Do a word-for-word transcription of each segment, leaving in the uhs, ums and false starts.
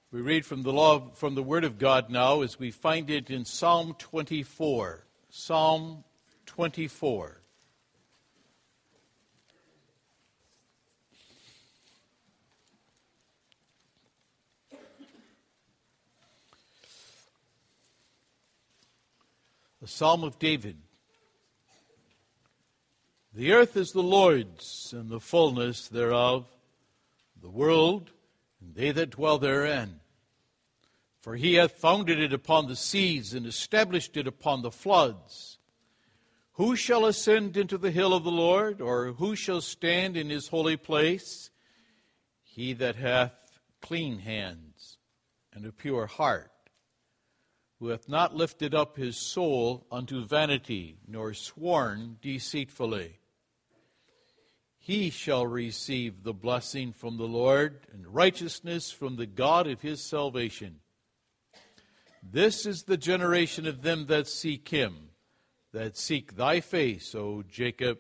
We read from the law, from the Word of God now as we find it in Psalm twenty-four. Psalm twenty-four. The Psalm of David. The earth is the Lord's, and the fullness thereof, the world, and they that dwell therein. For he hath founded it upon the seas, and established it upon the floods. Who shall ascend into the hill of the Lord, or who shall stand in his holy place? He that hath clean hands, and a pure heart, who hath not lifted up his soul unto vanity, nor sworn deceitfully. He shall receive the blessing from the Lord, and righteousness from the God of his salvation. This is the generation of them that seek him, that seek thy face, O Jacob.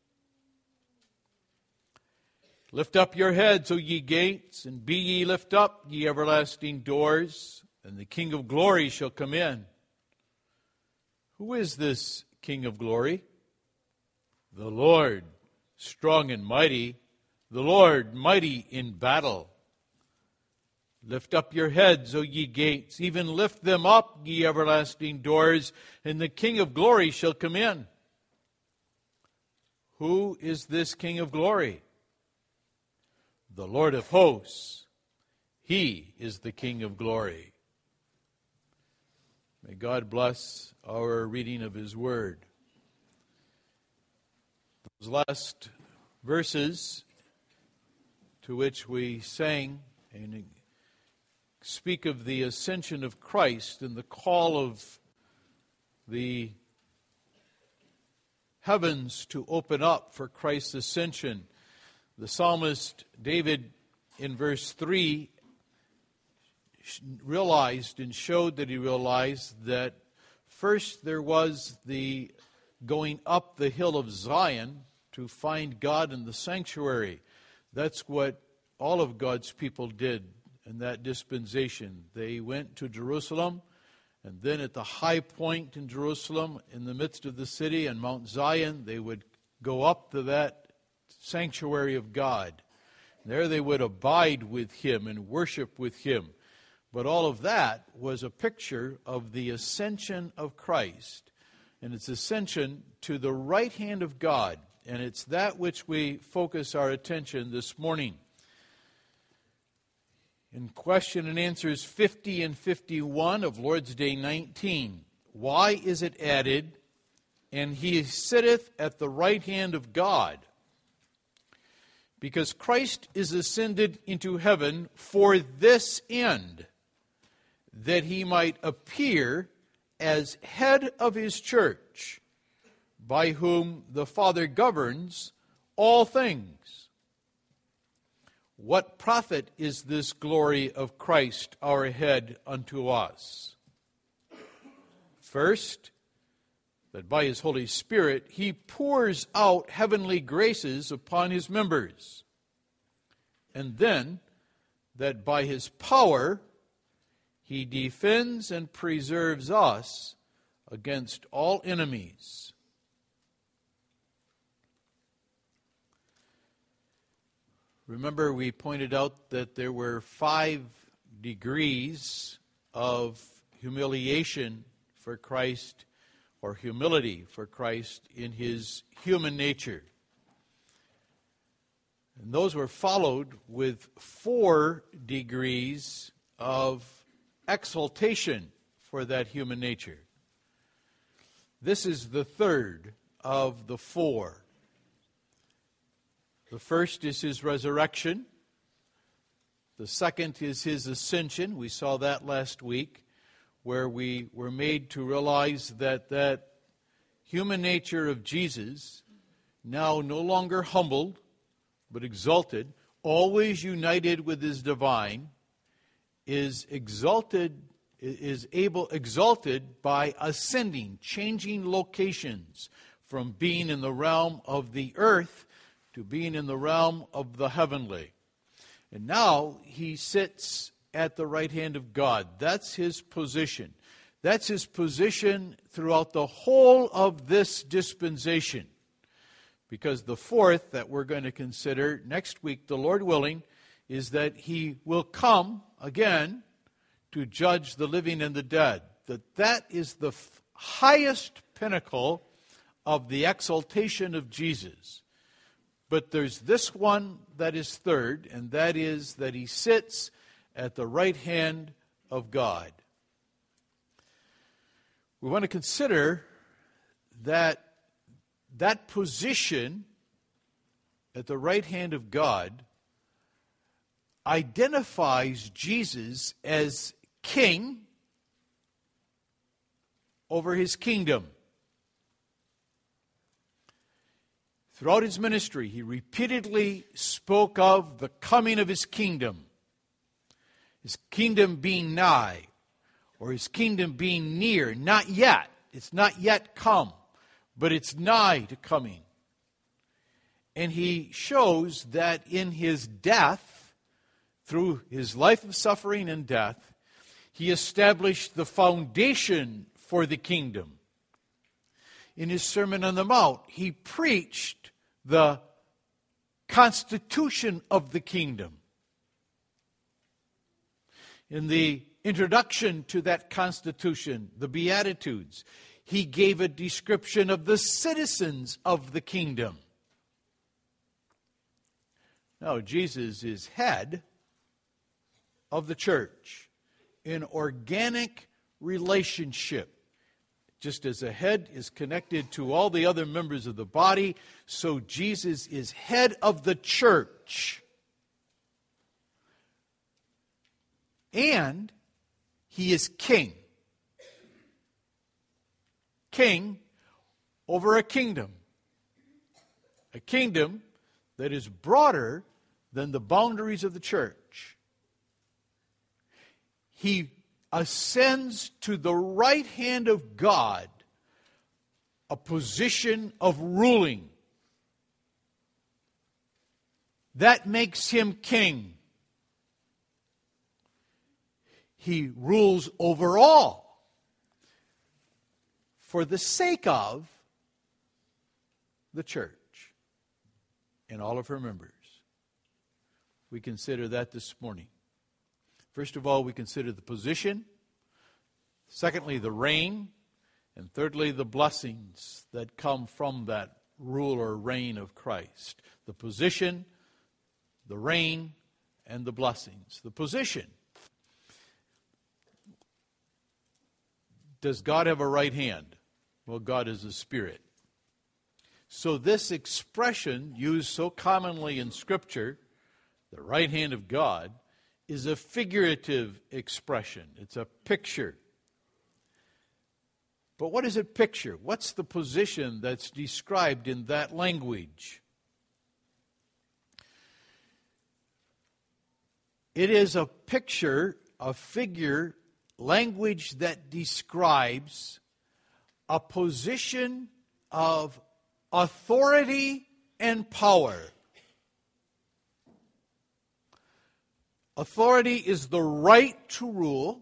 Lift up your heads, O ye gates, and be ye lift up, ye everlasting doors, and the King of glory shall come in. Who is this King of glory? The Lord, strong and mighty, the Lord mighty in battle. Lift up your heads, O ye gates, even lift them up, ye everlasting doors, and the King of glory shall come in. Who is this King of glory? The Lord of hosts. He is the King of glory. May God bless our reading of his word. Those last verses to which we sang and speak of the ascension of Christ and the call of the heavens to open up for Christ's ascension. The psalmist David in verse three realized and showed that he realized that first there was the going up the hill of Zion to find God in the sanctuary. That's what all of God's people did in that dispensation. They went to Jerusalem, and then at the high point in Jerusalem, in the midst of the city on Mount Zion, they would go up to that sanctuary of God. There they would abide with him and worship with him. But all of that was a picture of the ascension of Christ, and its ascension to the right hand of God. And it's that which we focus our attention this morning. In question and answers fifty and fifty-one of Lord's Day nineteen, why is it added, and he sitteth at the right hand of God? Because Christ is ascended into heaven for this end, that he might appear as head of his church, by whom the Father governs all things. What profit is this glory of Christ our head unto us? First, that by his Holy Spirit he pours out heavenly graces upon his members. And then, that by his power he defends and preserves us against all enemies. Remember, we pointed out that there were five degrees of humiliation for Christ, or humility for Christ in his human nature. And those were followed with four degrees of exaltation for that human nature. This is the third of the four. The first is his resurrection. The second is his ascension. We saw that last week, where we were made to realize that that human nature of Jesus, now no longer humbled, but exalted, always united with his divine, is exalted, is able, exalted by ascending, changing locations from being in the realm of the earth to being in the realm of the heavenly. And now he sits at the right hand of God. That's his position. That's his position throughout the whole of this dispensation. Because the fourth that we're going to consider next week, the Lord willing, is that he will come again to judge the living and the dead. That that is the f- highest pinnacle of the exaltation of Jesus. But there's this one that is third, and that is that he sits at the right hand of God. We want to consider that that position at the right hand of God identifies Jesus as king over his kingdom. Throughout his ministry, he repeatedly spoke of the coming of his kingdom. His kingdom being nigh, or his kingdom being near. Not yet. It's not yet come, but it's nigh to coming. And he shows that in his death, through his life of suffering and death, he established the foundation for the kingdom. In his Sermon on the Mount, he preached the constitution of the kingdom. In the introduction to that constitution, the Beatitudes, he gave a description of the citizens of the kingdom. Now, Jesus is head of the church in organic relationship. Just as a head is connected to all the other members of the body, so Jesus is head of the church. And he is king. King over a kingdom. A kingdom that is broader than the boundaries of the church. He ascends to the right hand of God, a position of ruling. That makes him king. He rules over all for the sake of the church and all of her members. We consider that this morning. First of all, we consider the position. Secondly, the reign. And thirdly, the blessings that come from that rule or reign of Christ. The position, the reign, and the blessings. The position. Does God have a right hand? Well, God is a spirit. So this expression, used so commonly in Scripture, the right hand of God, is a figurative expression. It's a picture. But what does it picture? What's the position that's described in that language? It is a picture, a figure, language that describes a position of authority and power. Authority is the right to rule.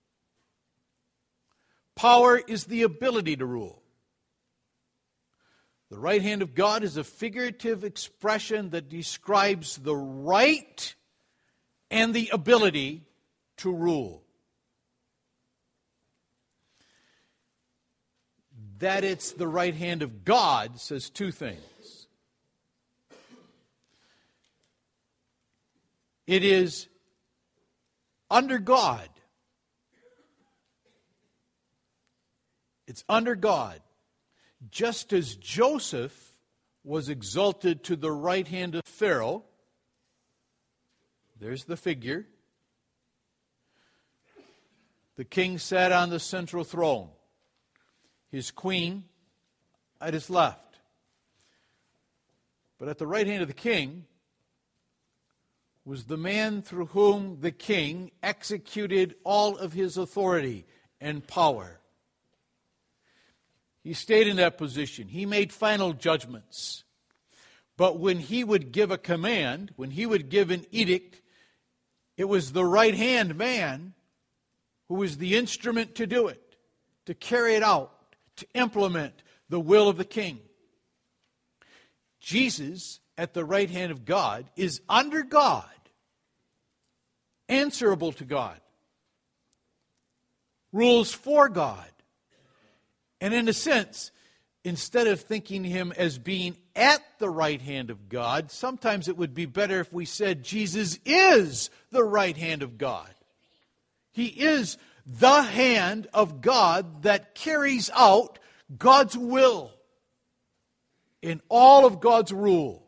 Power is the ability to rule. The right hand of God is a figurative expression that describes the right and the ability to rule. That it's the right hand of God says two things. It is under God. It's under God. Just as Joseph was exalted to the right hand of Pharaoh, there's the figure. The king sat on the central throne. His queen at his left. But at the right hand of the king was the man through whom the king executed all of his authority and power. He stayed in that position. He made final judgments. But when he would give a command, when he would give an edict, It was the right-hand man who was the instrument to do it, to carry it out, to implement the will of the king. Jesus, at the right hand of God, is under God, answerable to God, rules for God. And in a sense, instead of thinking him as being at the right hand of God, sometimes it would be better if we said Jesus is the right hand of God. He is the hand of God that carries out God's will in all of God's rule.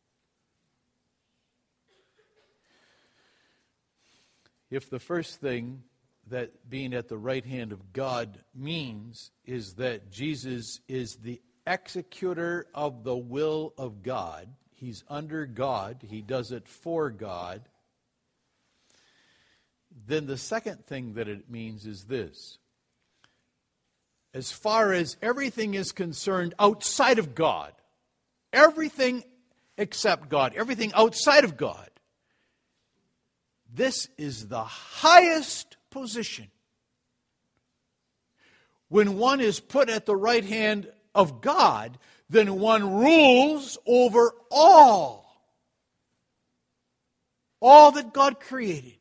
If the first thing that being at the right hand of God means is that Jesus is the executor of the will of God, he's under God, he does it for God, then the second thing that it means is this. As far as everything is concerned outside of God, everything except God, everything outside of God, this is the highest position. When one is put at the right hand of God, then one rules over all. All that God created.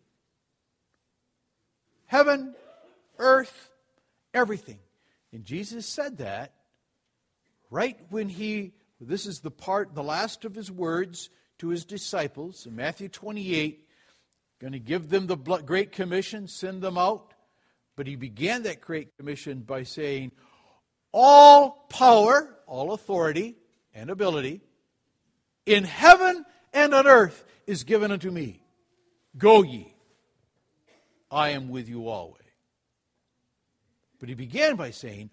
Heaven, earth, everything. And Jesus said that right when he, this is the part, the last of his words to his disciples in Matthew twenty-eight, going to give them the Great Commission, send them out. But he began that Great Commission by saying, all power, all authority and ability in heaven and on earth is given unto me. Go ye. I am with you always. But he began by saying,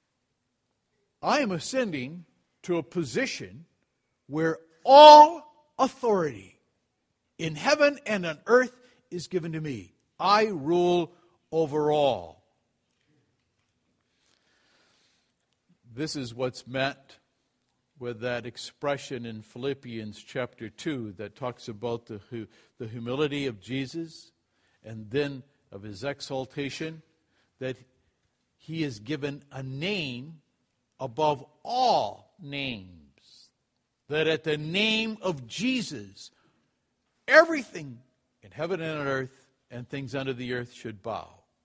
I am ascending to a position where all authority in heaven and on earth is given to me. I rule over all. This is what's meant with that expression in Philippians chapter two that talks about the, the humility of Jesus and then of his exaltation, that he is given a name above all names. That at the name of Jesus, everything in heaven and on earth and things under the earth should bow.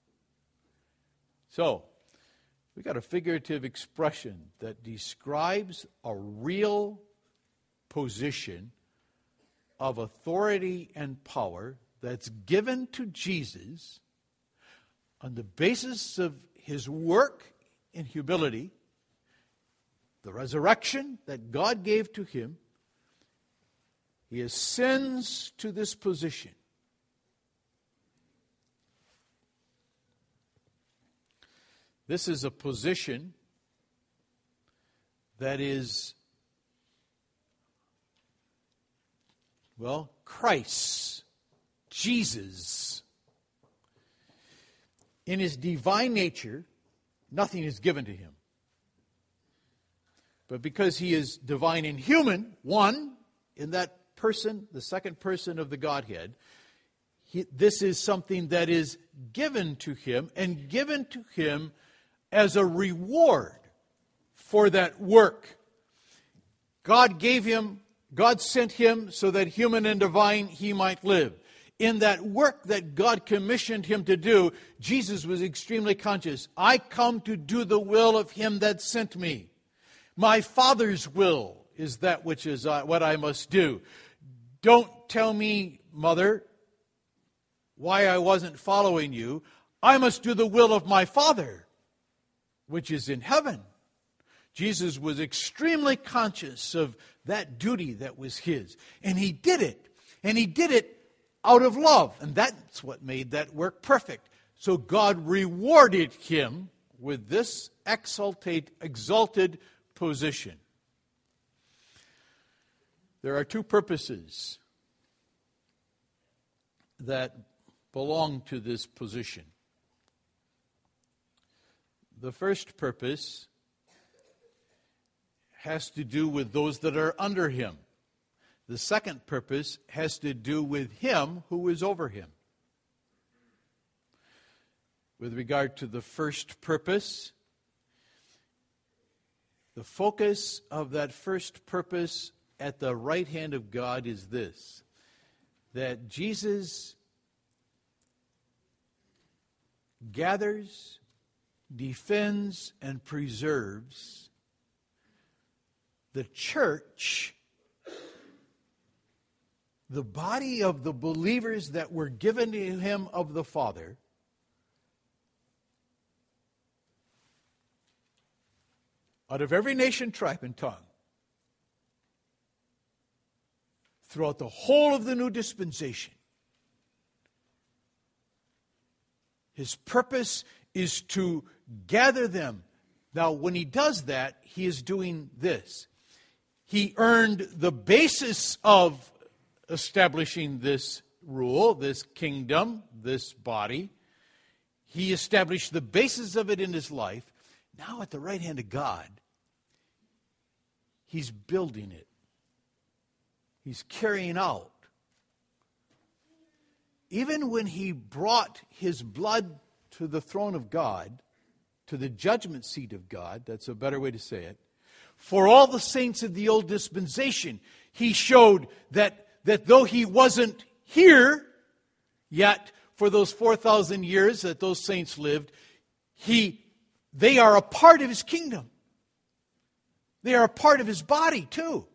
So, we got a figurative expression that describes a real position of authority and power that's given to Jesus on the basis of his work in humility, the resurrection that God gave to him. He ascends to this position. This is a position that is, well, Christ, Jesus. In his divine nature, nothing is given to him. But because he is divine and human, one, in that person, the second person of the Godhead, he, this is something that is given to him, and given to him as a reward for that work. God gave him, God sent him so that human and divine he might live. In that work that God commissioned him to do, Jesus was extremely conscious. I come to do the will of him that sent me. My Father's will is that which is uh, what I must do. Don't tell me, Mother, why I wasn't following you. I must do the will of my Father, which is in heaven. Jesus was extremely conscious of that duty that was his. And he did it. And he did it out of love. And that's what made that work perfect. So God rewarded him with this exaltate, exalted position. There are two purposes that belong to this position. The first purpose has to do with those that are under him. The second purpose has to do with him who is over him. With regard to the first purpose, the focus of that first purpose at the right hand of God is this, that Jesus gathers, defends, and preserves the church, the body of the believers that were given to him of the Father, out of every nation, tribe, and tongue, throughout the whole of the new dispensation. His purpose is to gather them. Now, when he does that, he is doing this. He earned the basis of establishing this rule, this kingdom, this body. He established the basis of it in his life. Now at the right hand of God, he's building it. He's carrying out. Even when he brought his blood to the throne of God, to the judgment seat of God, that's a better way to say it, for all the saints of the old dispensation, he showed that, that though he wasn't here yet for those four thousand years that those saints lived, he they are a part of his kingdom. They are a part of his body too.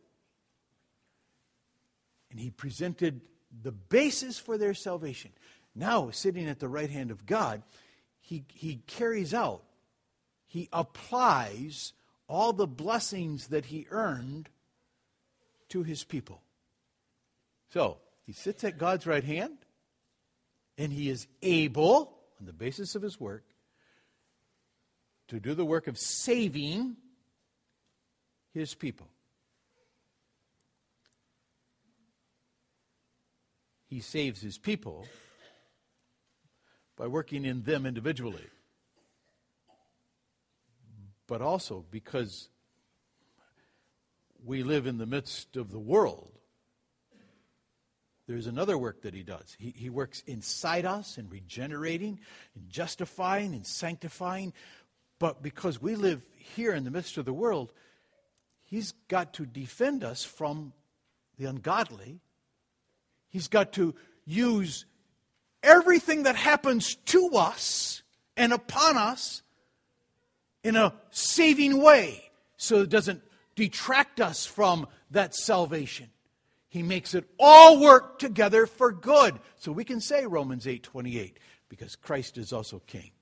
And he presented the basis for their salvation. Now, sitting at the right hand of God, he, he carries out, he applies all the blessings that he earned to his people. So, he sits at God's right hand, and he is able, on the basis of his work, to do the work of saving his people. He saves his people by working in them individually. But also because we live in the midst of the world, there's another work that he does. He, he works inside us in regenerating, in justifying, in sanctifying. But because we live here in the midst of the world, he's got to defend us from the ungodly. He's got to use everything that happens to us and upon us in a saving way so it doesn't detract us from that salvation. He makes it all work together for good. So we can say Romans eight twenty-eight, because Christ is also King.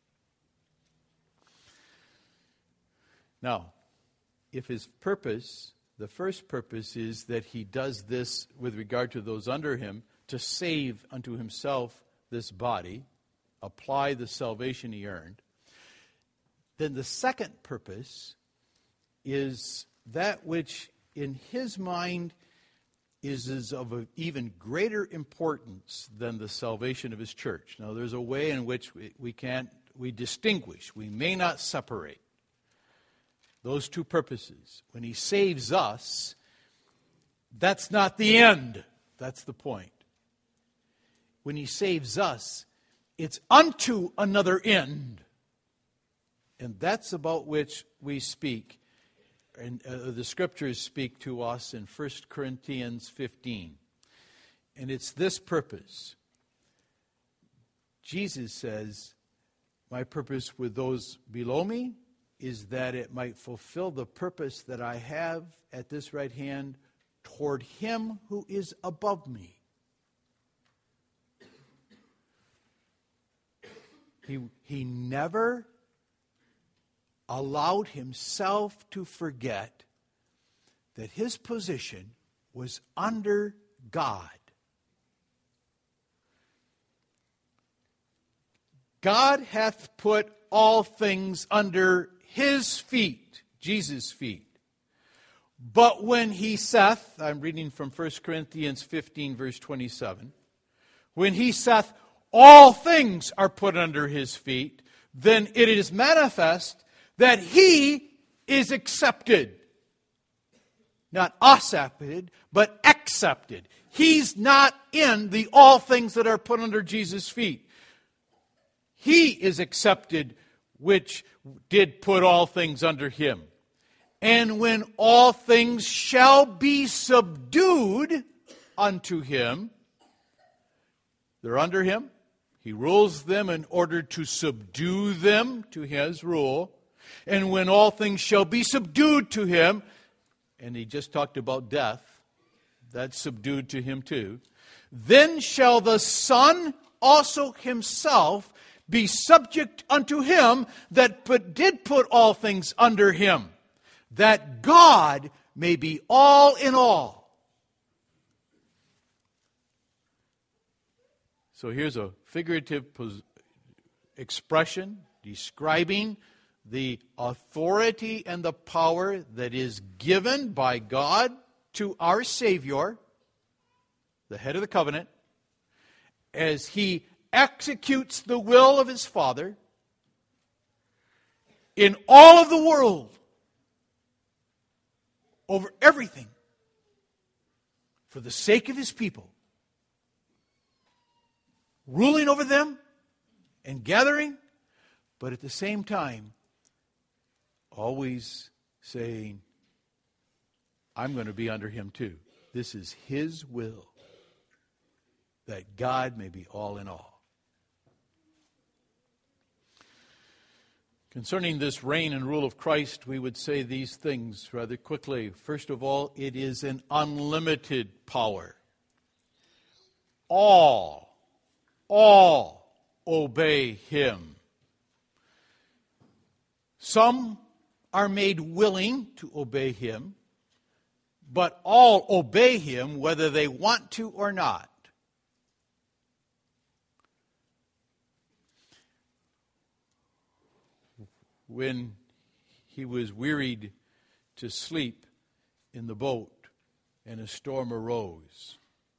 Now, if his purpose, the first purpose is that he does this with regard to those under him, to save unto himself this body, apply the salvation he earned, then the second purpose is that which in his mind is, is of a even greater importance than the salvation of his church. Now, there's a way in which we, we can't, we distinguish. We may not separate those two purposes. When he saves us, that's not the end. That's the point. When he saves us, it's unto another end. And that's about which we speak. And uh, the scriptures speak to us in First Corinthians fifteen. And it's this purpose. Jesus says, my purpose with those below me is that it might fulfill the purpose that I have at this right hand toward him who is above me. He, he never allowed himself to forget that his position was under God. God hath put all things under his feet, Jesus' feet. But when he saith, I'm reading from First Corinthians fifteen, verse twenty-seven, when he saith, all things are put under his feet, then it is manifest that he is accepted. Not accepted, but accepted. He's not in the all things that are put under Jesus' feet. He is accepted, which did put all things under him. And when all things shall be subdued unto him, they're under him. He rules them in order to subdue them to his rule. And when all things shall be subdued to him, and he just talked about death, that's subdued to him too, then shall the Son also himself be subject unto him that put, did put all things under him, that God may be all in all. So here's a figurative pos- expression describing the authority and the power that is given by God to our Savior, the head of the covenant, as he executes the will of his Father in all of the world, over everything, for the sake of his people, ruling over them and gathering, but at the same time, always saying, I'm going to be under him too. This is his will, that God may be all in all. Concerning this reign and rule of Christ, we would say these things rather quickly. First of all, it is an unlimited power. All, all obey him. Some are made willing to obey him, but all obey him whether they want to or not. When he was wearied to sleep in the boat and a storm arose,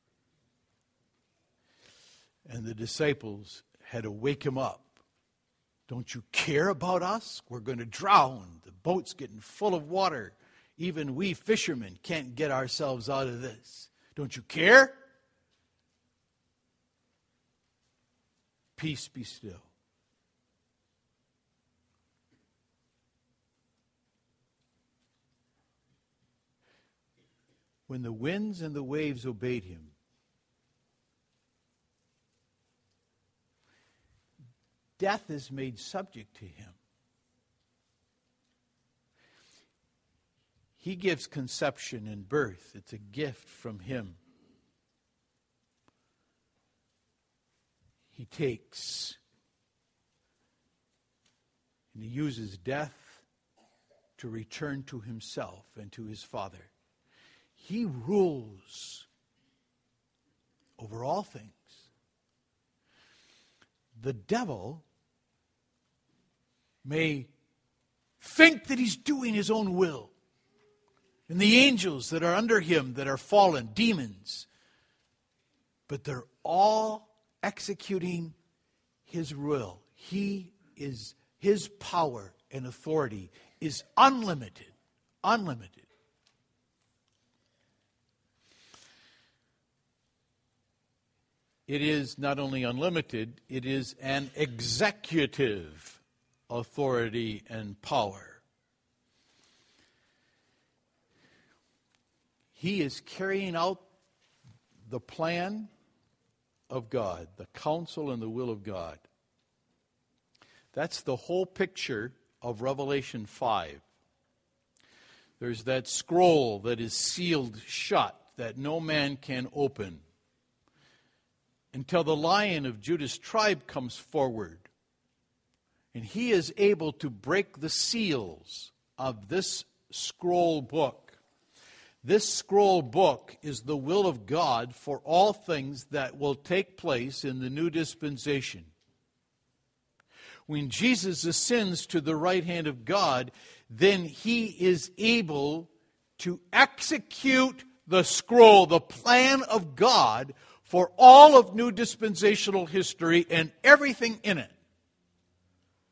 and the disciples had to wake him up. Don't you care about us? We're going to drown. The boat's getting full of water. Even we fishermen can't get ourselves out of this. Don't you care? Peace, be still. When the winds and the waves obeyed him, death is made subject to him. He gives conception and birth. It's a gift from him. He takes and he uses death to return to himself and to his Father. He rules over all things. The devil may think that he's doing his own will. And the angels that are under him that are fallen, demons, but they're all executing his will. He is, his power and authority is unlimited. Unlimited. It is not only unlimited, it is an executive authority and power. He is carrying out the plan of God, the counsel and the will of God. That's the whole picture of Revelation five. There's that scroll that is sealed shut that no man can open until the Lion of Judah's tribe comes forward. And he is able to break the seals of this scroll book. This scroll book is the will of God for all things that will take place in the new dispensation. When Jesus ascends to the right hand of God, then he is able to execute the scroll, the plan of God, for all of new dispensational history and everything in it.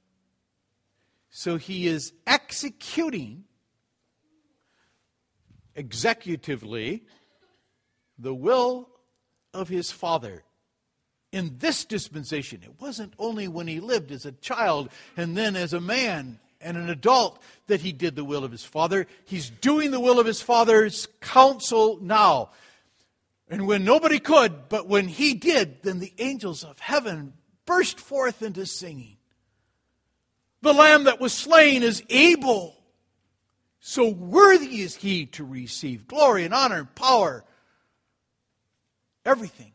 So he is executing executively the will of his Father. In this dispensation, it wasn't only when he lived as a child and then as a man and an adult that he did the will of his Father. He's doing the will of his Father's counsel now. And when nobody could, but when he did, then the angels of heaven burst forth into singing. The Lamb that was slain is able. So worthy is he to receive glory and honor and power. Everything.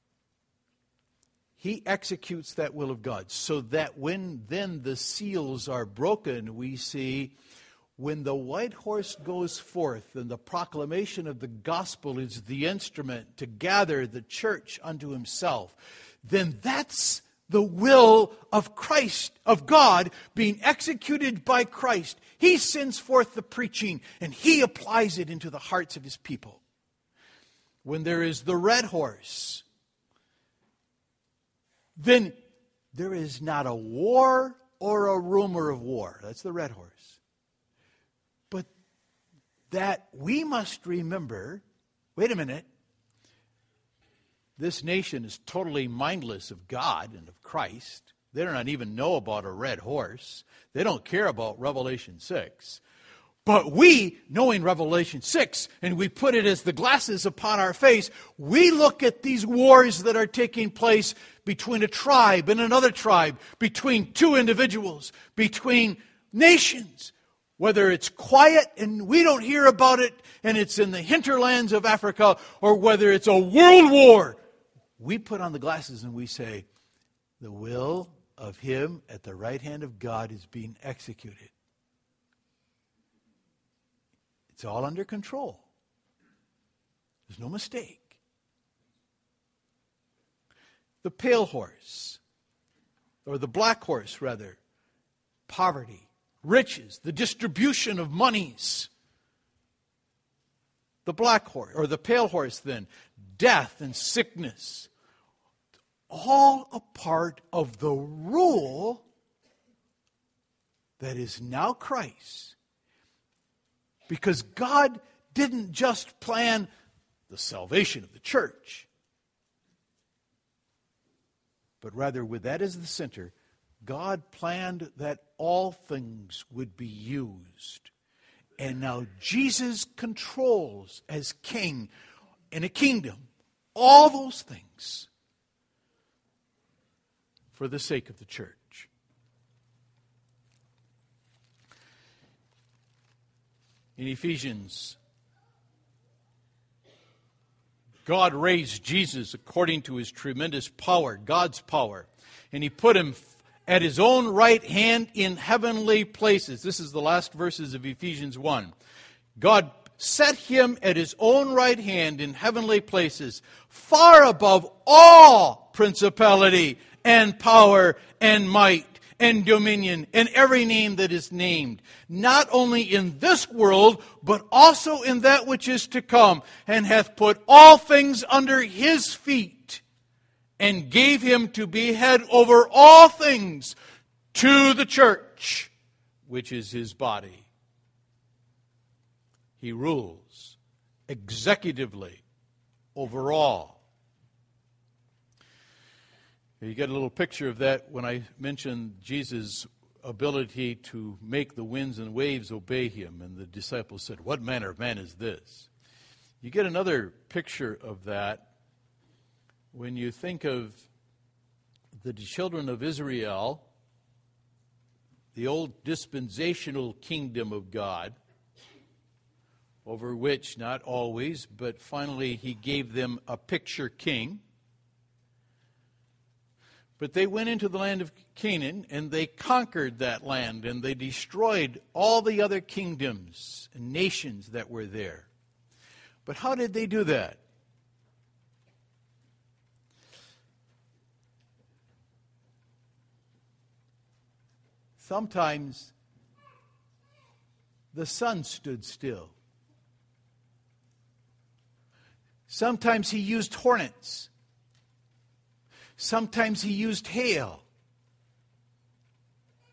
He executes that will of God, so that when then the seals are broken, we see when the white horse goes forth and the proclamation of the gospel is the instrument to gather the church unto himself, then that's the will of Christ, of God, being executed by Christ. He sends forth the preaching and he applies it into the hearts of his people. When there is the red horse, then there is not a war or a rumor of war. That's the red horse. But that we must remember, wait a minute, this nation is totally mindless of God and of Christ. They do not even know about a red horse. They don't care about Revelation six. But we, knowing Revelation six, and we put it as the glasses upon our face, we look at these wars that are taking place between a tribe and another tribe, between two individuals, between nations. Whether it's quiet and we don't hear about it and it's in the hinterlands of Africa, or whether it's a world war, we put on the glasses and we say, the will of him at the right hand of God is being executed. It's all under control. There's no mistake. The pale horse, or the black horse rather, poverty, riches, the distribution of monies. The black horse, or the pale horse then, death and sickness. All a part of the rule that is now Christ. Because God didn't just plan the salvation of the church, but rather with that as the center, God planned that all things would be used. And now Jesus controls as king in a kingdom all those things for the sake of the church. In Ephesians, God raised Jesus according to his tremendous power, God's power, and he put him at his own right hand in heavenly places. This is the last verses of Ephesians one. God set him at his own right hand in heavenly places, far above all principality and power and might and dominion, and every name that is named, not only in this world, but also in that which is to come, and hath put all things under his feet, and gave him to be head over all things to the church, which is his body. He rules executively over all. You get a little picture of that when I mentioned Jesus' ability to make the winds and waves obey him. And the disciples said, "What manner of man is this?" You get another picture of that when you think of the children of Israel, the old dispensational kingdom of God, over which, not always, but finally he gave them a picture king. But they went into the land of Canaan, and they conquered that land, and they destroyed all the other kingdoms and nations that were there. But how did they do that? Sometimes the sun stood still. Sometimes he used hornets. Sometimes he used hail.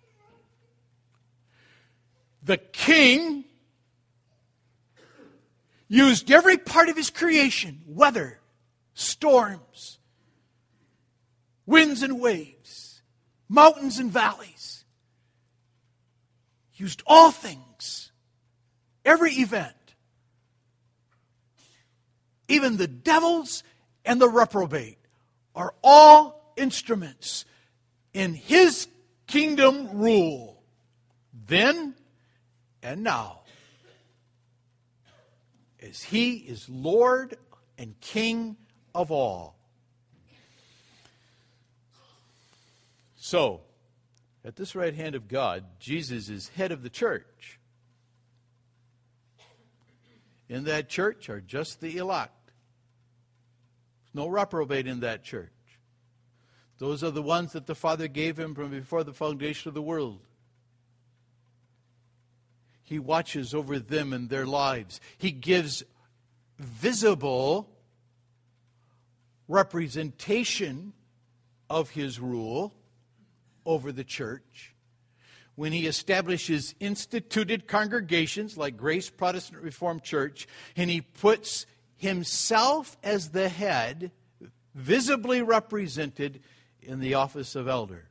The king used every part of his creation, weather, storms, winds and waves, mountains and valleys. Used all things, every event, even the devils and the reprobate are all instruments in his kingdom rule, then and now, as he is Lord and King of all. So, at this right hand of God, Jesus is head of the church. In that church are just the elect. There's no reprobate in that church. Those are the ones that the Father gave him from before the foundation of the world. He watches over them and their lives. He gives visible representation of his rule over the church. When he establishes instituted congregations like Grace Protestant Reformed Church, and he puts himself as the head, visibly represented in the office of elder.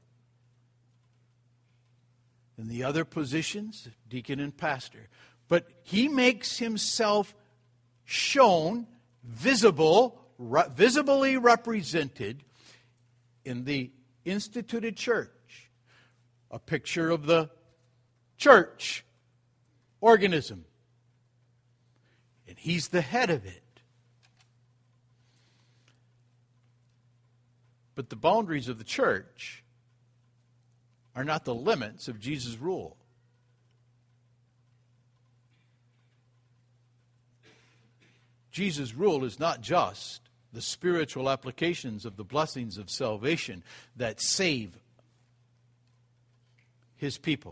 In the other positions, deacon and pastor. But he makes himself shown, visible, re- visibly represented in the instituted church. A picture of the church organism. And he's the head of it. But the boundaries of the church are not the limits of Jesus' rule. Jesus' rule is not just the spiritual applications of the blessings of salvation that save his people.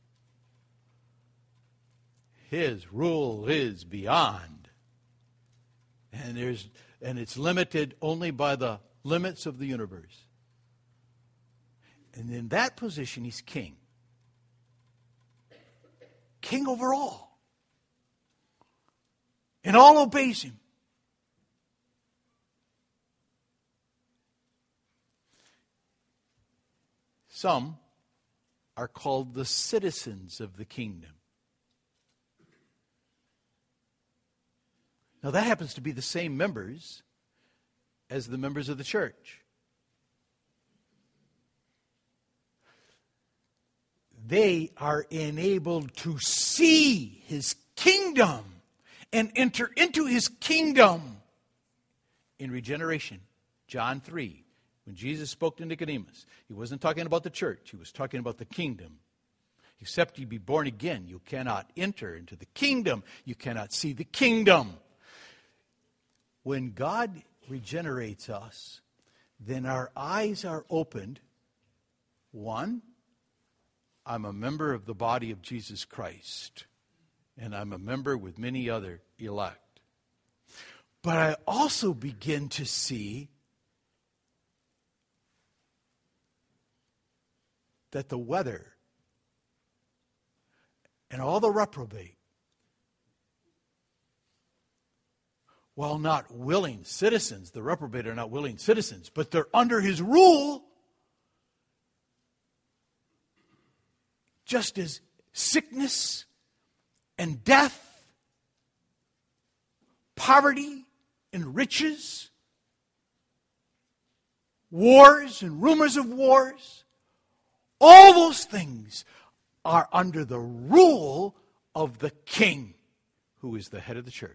His rule is beyond. And there's and it's limited only by the limits of the universe. And in that position, he's king. King over all. And all obeys him. Some are called the citizens of the kingdom. Now that happens to be the same members as the members of the church. They are enabled to see his kingdom and enter into his kingdom in regeneration. John three, when Jesus spoke to Nicodemus, he wasn't talking about the church, he was talking about the kingdom. Except you be born again, you cannot enter into the kingdom. You cannot see the kingdom. When God regenerates us, then our eyes are opened. One, I'm a member of the body of Jesus Christ, and I'm a member with many other elect. But I also begin to see that the weather and all the reprobate, while not willing citizens, the reprobate are not willing citizens, but they're under his rule, just as sickness and death, poverty and riches, wars and rumors of wars, all those things are under the rule of the king, who is the head of the church.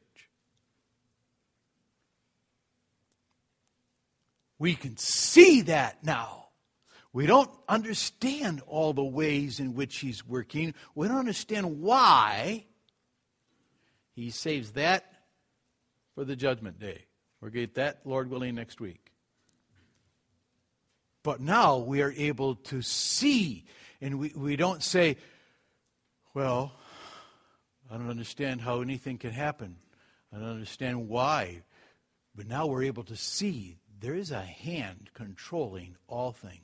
We can see that now. We don't understand all the ways in which he's working. We don't understand why he saves that for the judgment day. We'll get that, Lord willing, next week. But now we are able to see, and we, we don't say, well, I don't understand how anything can happen. I don't understand why. But now we're able to see there is a hand controlling all things.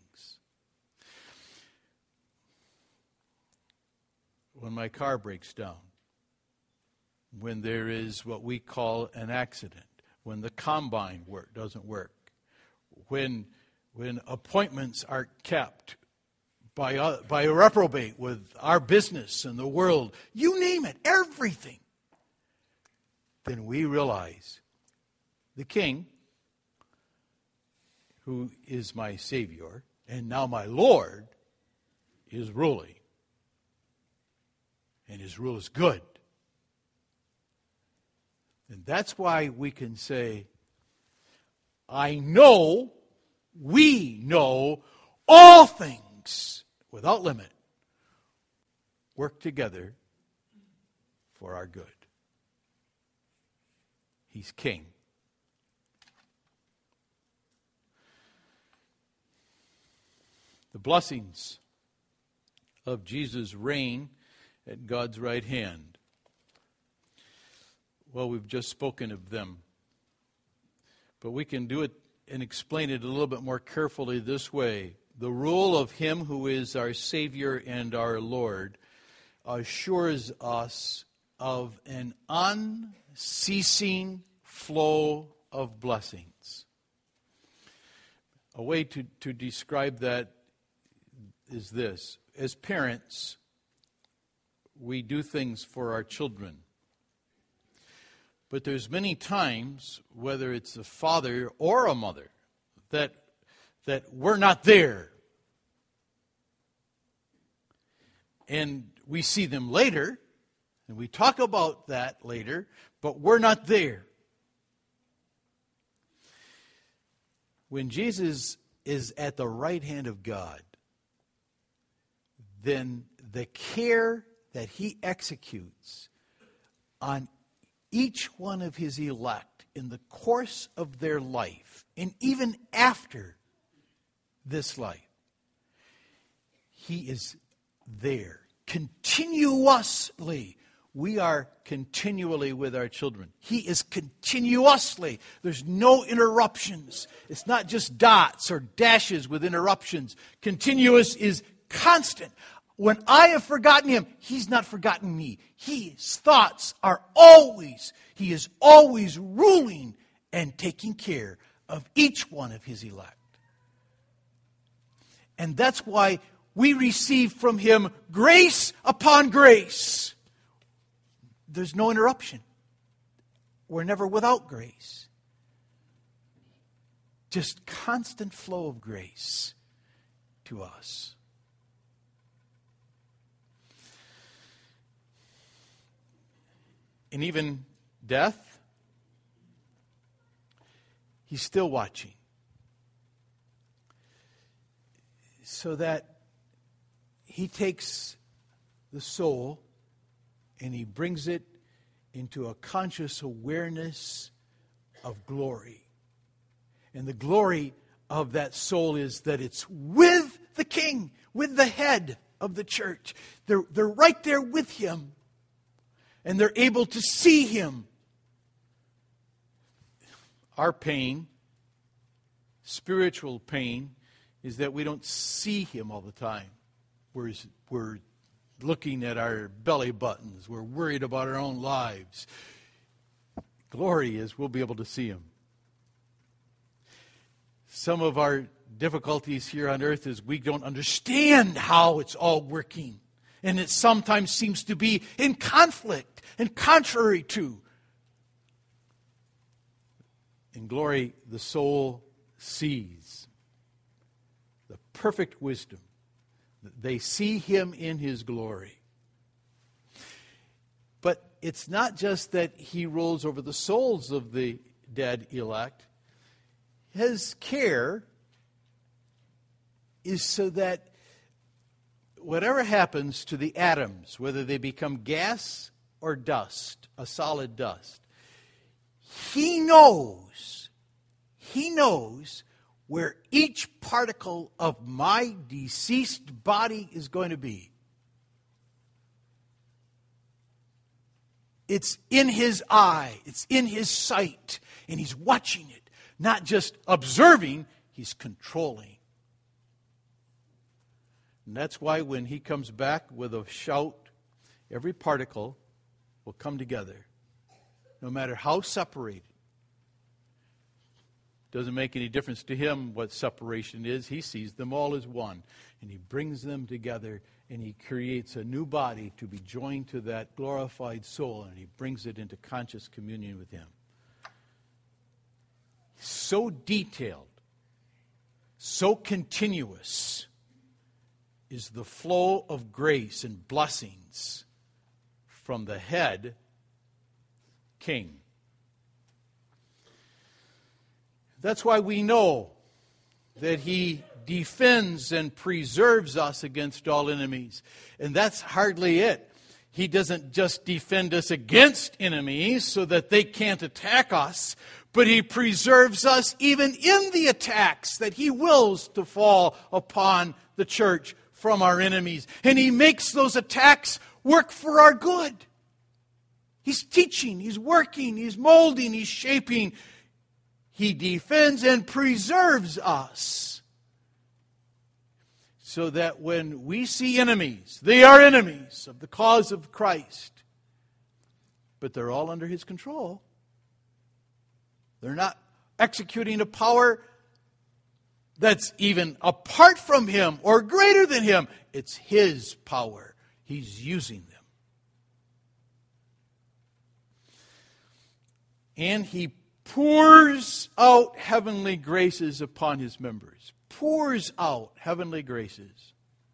When my car breaks down, when there is what we call an accident, when the combine work doesn't work, when when appointments are kept by a, by a reprobate with our business and the world, you name it, everything, then we realize the King, who is my Savior and now my Lord, is ruling. And his rule is good. And that's why we can say, I know, we know, all things, without limit, work together for our good. He's King. The blessings of Jesus' reign at God's right hand. Well, we've just spoken of them. But we can do it and explain it a little bit more carefully this way. The rule of Him who is our Savior and our Lord assures us of an unceasing flow of blessings. A way to, to describe that is this. As parents, we do things for our children. But there's many times, whether it's a father or a mother, that that we're not there. And we see them later, and we talk about that later, but we're not there. When Jesus is at the right hand of God, then the care that He executes on each one of His elect in the course of their life, and even after this life, He is there continuously. We are continually with our children. He is continuously. There's no interruptions. It's not just dots or dashes with interruptions. Continuous is constant. When I have forgotten Him, He's not forgotten me. His thoughts are always, He is always ruling and taking care of each one of His elect. And that's why we receive from Him grace upon grace. There's no interruption. We're never without grace. Just constant flow of grace to us. And even death, He's still watching. So that He takes the soul and He brings it into a conscious awareness of glory. And the glory of that soul is that it's with the King, with the head of the church. They're, they're right there with Him. And they're able to see Him. Our pain, spiritual pain, is that we don't see Him all the time. We're, we're looking at our belly buttons. We're worried about our own lives. Glory is we'll be able to see Him. Some of our difficulties here on earth is we don't understand how it's all working. And it sometimes seems to be in conflict and contrary to. In glory, the soul sees the perfect wisdom. They see Him in His glory. But it's not just that He rules over the souls of the dead elect. His care is so that whatever happens to the atoms, whether they become gas or dust, a solid dust, He knows, He knows where each particle of my deceased body is going to be. It's in His eye, it's in His sight, and He's watching it, not just observing, He's controlling. And that's why when He comes back with a shout, every particle will come together no matter how separated. Doesn't make any difference to him what separation is. He sees them all as one. And he brings them together, and he creates a new body to be joined to that glorified soul, and he brings it into conscious communion with him. So detailed, so continuous is the flow of grace and blessings from the head king. That's why we know that he defends and preserves us against all enemies. And that's hardly it. He doesn't just defend us against enemies so that they can't attack us, but he preserves us even in the attacks that he wills to fall upon the church from our enemies. And he makes those attacks work for our good. He's teaching, he's working, he's molding, he's shaping. He defends and preserves us so that when we see enemies, they are enemies of the cause of Christ, but they're all under his control. They're not executing a power that's even apart from him or greater than him. It's his power. He's using them. And he pours out heavenly graces upon his members. Pours out heavenly graces.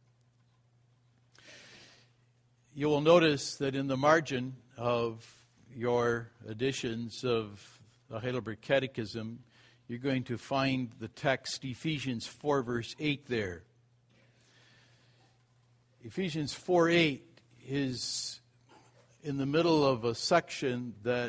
You will notice that in the margin of your editions of the Heidelberg Catechism, you're going to find the text Ephesians four, verse eight there. Ephesians four eight is in the middle of a section that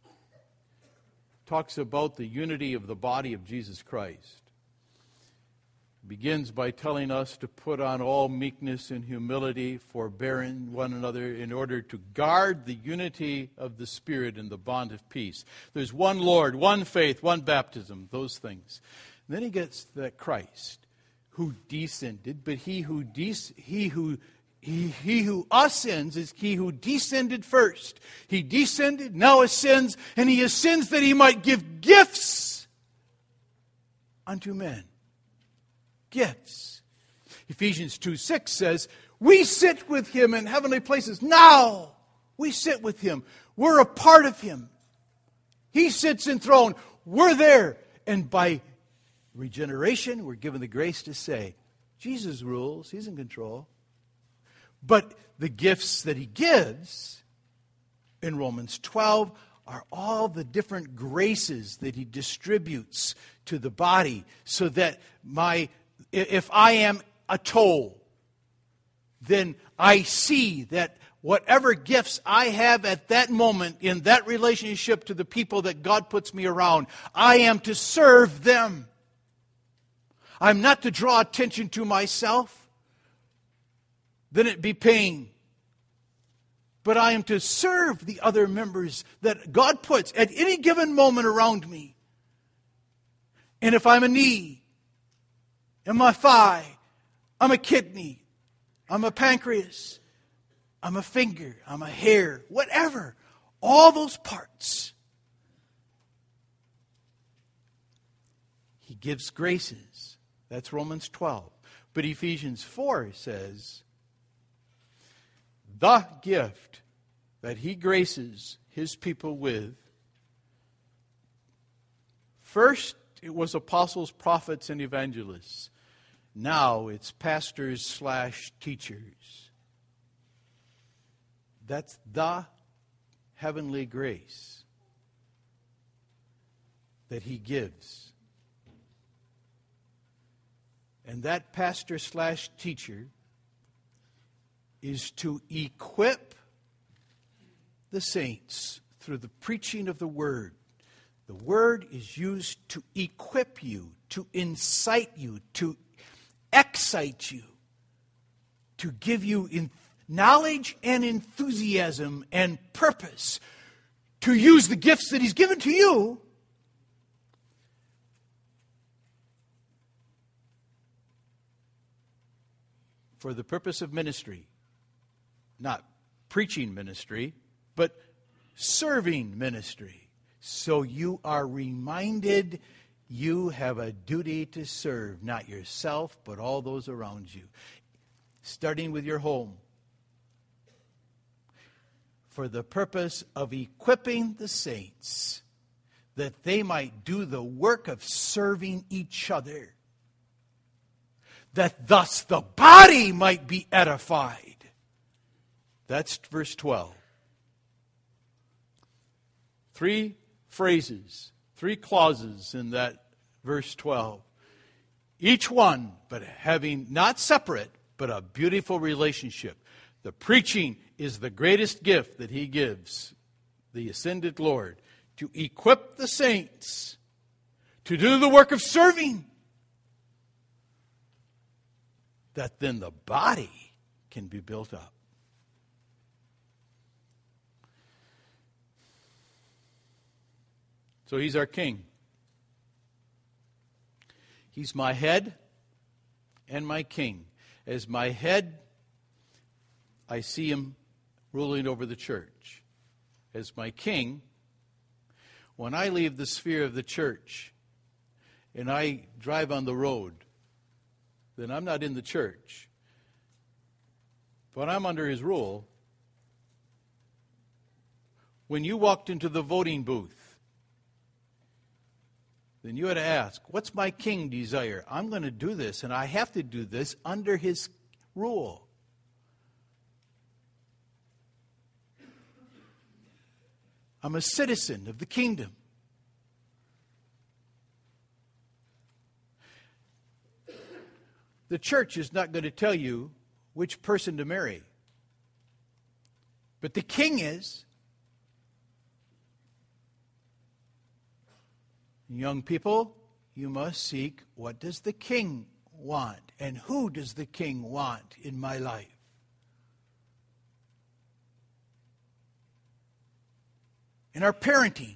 talks about the unity of the body of Jesus Christ. It begins by telling us to put on all meekness and humility, forbearing one another in order to guard the unity of the Spirit in the bond of peace. There's one Lord, one faith, one baptism, those things. And then he gets that Christ who descended, but he who des- he who He, he who ascends is he who descended first. He descended, now ascends, and he ascends that he might give gifts unto men. Gifts. Ephesians two six says, we sit with him in heavenly places. Now we sit with him. We're a part of him. He sits enthroned. We're there. And by regeneration, we're given the grace to say, Jesus rules. He's in control. But the gifts that he gives in Romans twelve are all the different graces that he distributes to the body so that my, if I am a toe, then I see that whatever gifts I have at that moment in that relationship to the people that God puts me around, I am to serve them. I'm not to draw attention to myself. Then it be pain. But I am to serve the other members that God puts at any given moment around me. And if I'm a knee, I'm a thigh, I'm a kidney, I'm a pancreas, I'm a finger, I'm a hair, whatever, all those parts, he gives graces. That's Romans twelve. But Ephesians four says, the gift that he graces his people with, first it was apostles, prophets, and evangelists. Now it's pastors slash teachers. That's the heavenly grace that he gives. And that pastor slash teacher is to equip the saints through the preaching of the Word. The Word is used to equip you, to incite you, to excite you, to give you in knowledge and enthusiasm and purpose to use the gifts that he's given to you for the purpose of ministry. Not preaching ministry, but serving ministry. So you are reminded you have a duty to serve, not yourself, but all those around you. Starting with your home. For the purpose of equipping the saints, that they might do the work of serving each other, that thus the body might be edified. That's verse twelve. Three phrases, three clauses in that verse twelve. Each one, but having not separate, but a beautiful relationship. The preaching is the greatest gift that he gives, the ascended Lord, to equip the saints to do the work of serving, that then the body can be built up. So he's our king. He's my head and my king. As my head, I see him ruling over the church. As my king, when I leave the sphere of the church and I drive on the road, then I'm not in the church, but I'm under his rule. When you walked into the voting booth, then you had to ask, what's my king desire? I'm going to do this, and I have to do this under his rule. I'm a citizen of the kingdom. The church is not going to tell you which person to marry. But the king is. Young people, you must seek, what does the king want? And who does the king want in my life? In our parenting,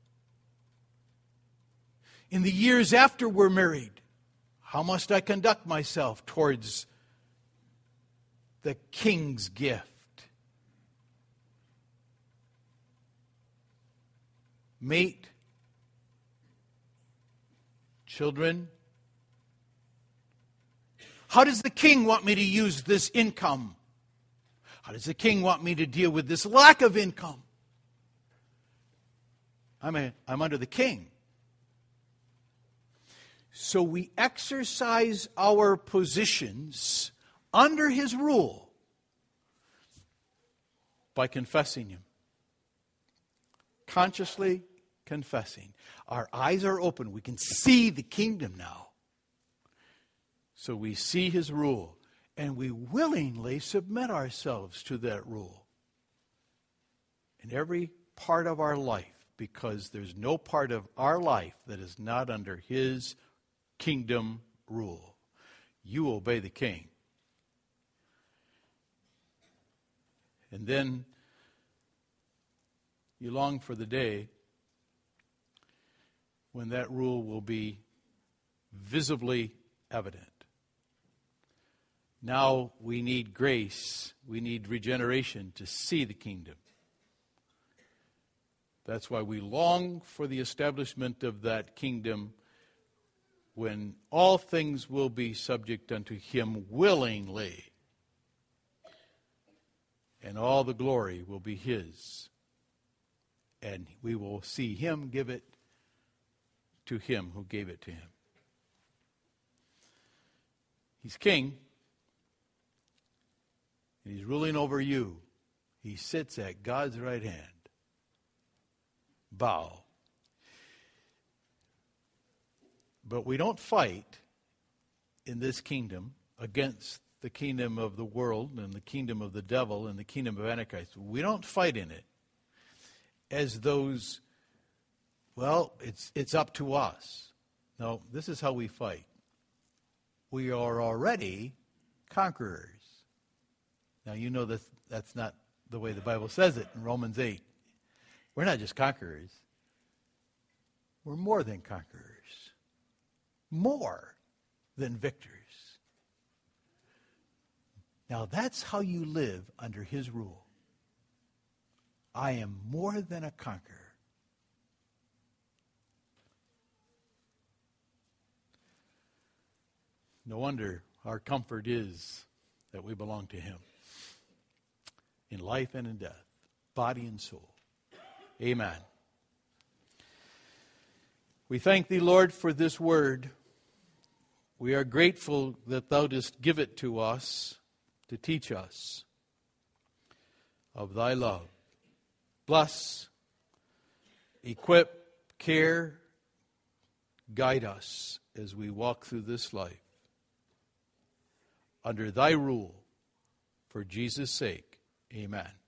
in the years after we're married, how must I conduct myself towards the king's gift? Mate, children, how does the king want me to use this income? How does the king want me to deal with this lack of income? I'm, a, I'm under the king. So we exercise our positions under his rule by confessing him. Consciously confessing. Our eyes are open. We can see the kingdom now. So we see his rule, and we willingly submit ourselves to that rule in every part of our life, because there's no part of our life that is not under his kingdom rule. You obey the king. And then you long for the day when that rule will be visibly evident. Now we need grace, we need regeneration to see the kingdom. That's why we long for the establishment of that kingdom, when all things will be subject unto him willingly, and all the glory will be his, and we will see him give it to him who gave it to him. He's king, and he's ruling over you. He sits at God's right hand. Bow. But we don't fight in this kingdom against the kingdom of the world and the kingdom of the devil and the kingdom of Antichrist. We don't fight in it as those, well, it's it's up to us. No, this is how we fight. We are already conquerors. Now, you know that that's not the way the Bible says it in Romans eight. We're not just conquerors. We're more than conquerors. More than victors. Now, that's how you live under his rule. I am more than a conqueror. No wonder our comfort is that we belong to him in life and in death, body and soul. Amen. We thank thee, Lord, for this word. We are grateful that thou didst give it to us to teach us of thy love. Bless, equip, care, guide us as we walk through this life under thy rule. For Jesus' sake, amen.